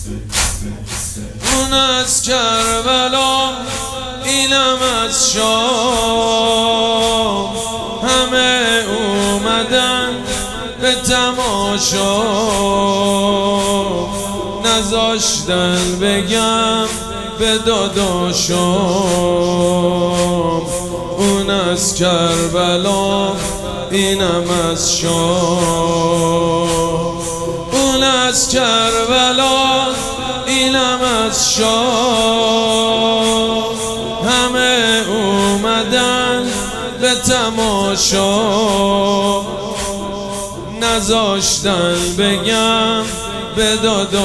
اون از کربلا اینم از شام، همه اومدن به تماشا، نذاشتن بگم به داداشام. اون از کربلا اینم از شام، اون از کربلا اینم از شام، همه اومدن به تماشا، نذاشتن بگم به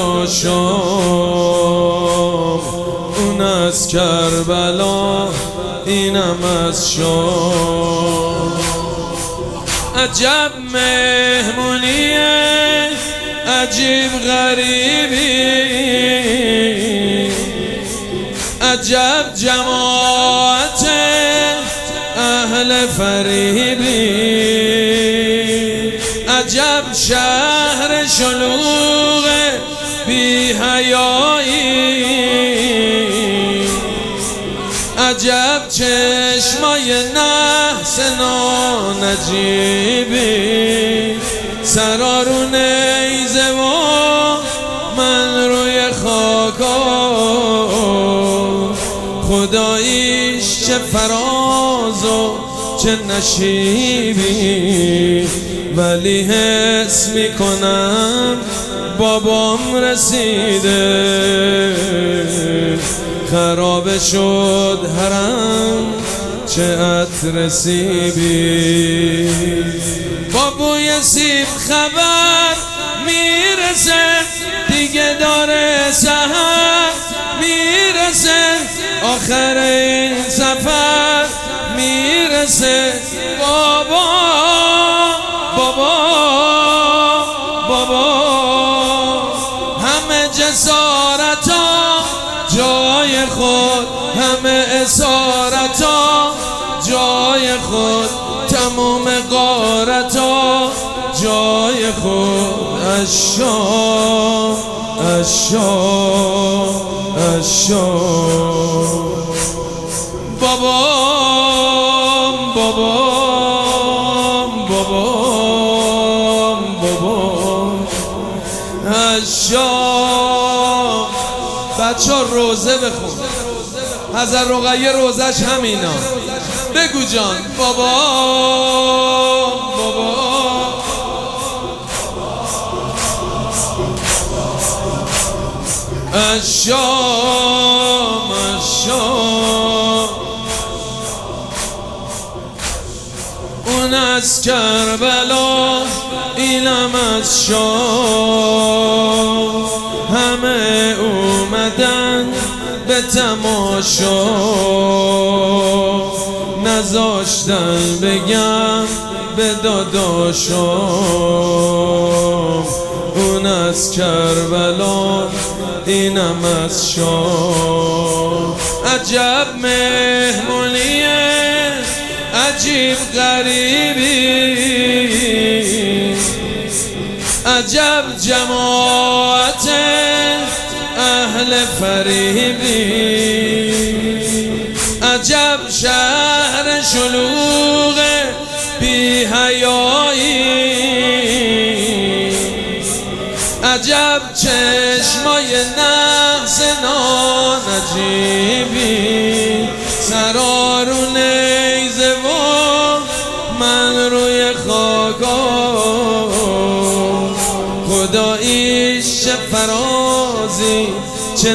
داداشام. اون از کربلا اینم از شام. عجب مهمونیه، عجیب غریبی، عجب جماعت اهل فریبی، عجب شهر شلوغ بی حیایی، عجب چشمای نحس ناجیبی، سرا رو نیزه و من روی خاکا، خداییش چه فراز و چه نشیبی، ولی حس میکنم بابام رسیده، خراب شد حرم چه عطر سیبی. با بوی سیب خبر میرسه، دیگه داره سحر میرسه، آخر این سفر میرسه. بابا بابا بابا، همه جسارتا جای خود، همه اسارتا جای خود، تمام غارتا جای خود. اشام اشام اشام، بابام بابام بابام بابام. اشام. بچه ها روزه بخون، حضرت رقیه روزش همینا. بگو جان بابا بابا. اشام اشام. اون از کربلا اینم از شام، همه اومدن به تماشا، نذاشتن بگم به داداشام. اون از کربلا اینم از شام. عجب مهمونیه، عجیب غریبی، عجب جماعت اهل فریبی، عجب شهر شلوغ بی حیایی، عجب چشمای نحس ناجیبی، سرا رو نیزه و من روی خاکا، خداییش چه فرازی چه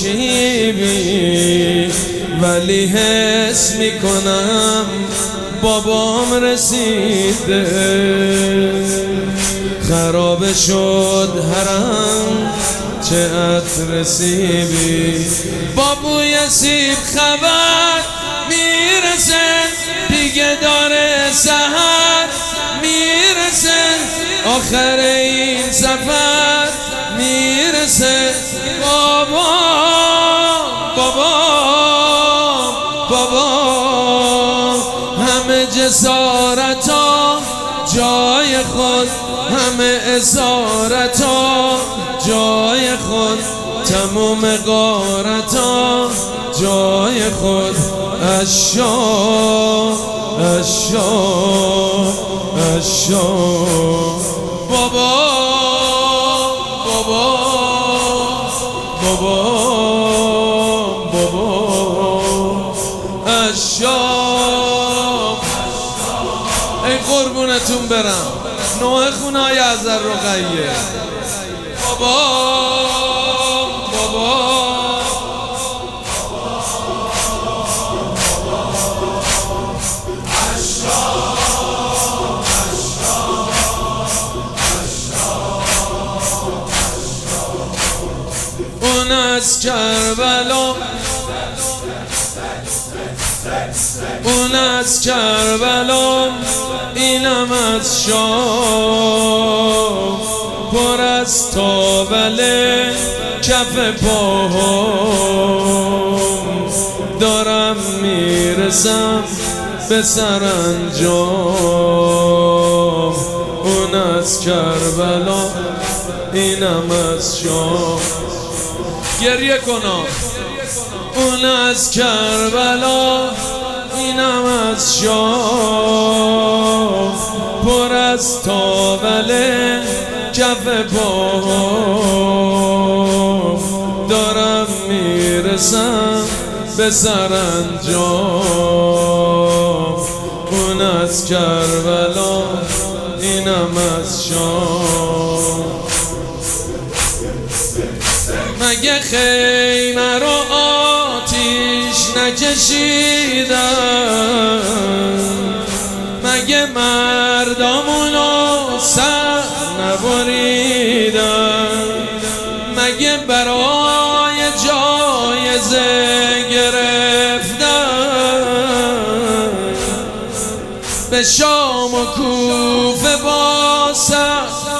نشیبی، ولی حس میکنم بابام رسیده، خراب شد حرم چه عطر سیبی. با بوی سیب خبر میرسه، دیگه داره سحر میرسه، آخر این سفر میرسه. بابا بابا بابا، همه جسارتا جای خود، همه اسارتا جای خود، تموم غارتا جای خود اشا بابا بابا بابا بابا اشا ای قربونتون برم نوع خونه‌های ازر رقیه بابا بابا اون از کربلا اون از کربلا اینم از شام پر از تاوله کف پاهم دارم میرسم به سرانجام اون از کربلا اینم از شام گریه کنم اون از کربلا اینم از شام پر از تاوله کف پاهم دارم میرسم به سرانجام اون از کربلا اینم از شام مگه خیمه رو آتیش نکشیدن مگه مردمونو سر نبریدن مگه برای جایزه گرفتن به شام و کوفه با سر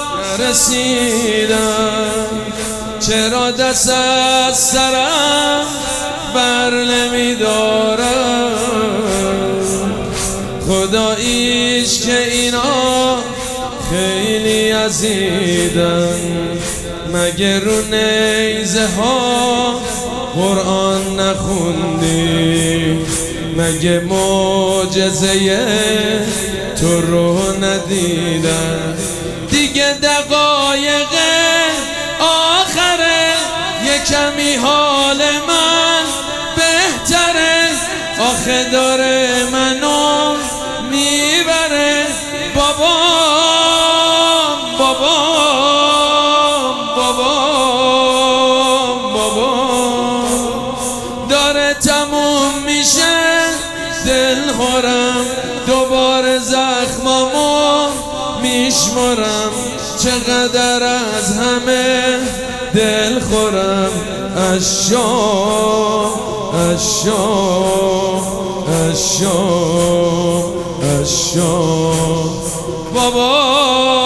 نرسیدن چرا دست از سرم بر نمیدارم خداییش که اینا خیلی عزیدن مگه رو نیزه ها قرآن نخوندی مگه معجزه تو رو ندیدن دیگه دقایق آخره یه کمی حال من بهتره آخه داره منو میبره بابا بابا بابا بابا داره تموم میشه دل خورم دوباره زخمامو میشمرم چقدر از همه دل خورم اشا بابا